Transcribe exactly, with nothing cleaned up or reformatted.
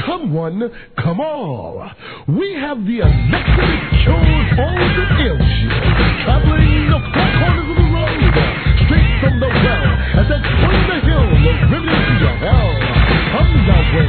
come one, come all. We have the electric cures all the ill shit. Traveling the four corners of the road, straight from the well, as I swing the hill of riveting to your hell. Comes our way,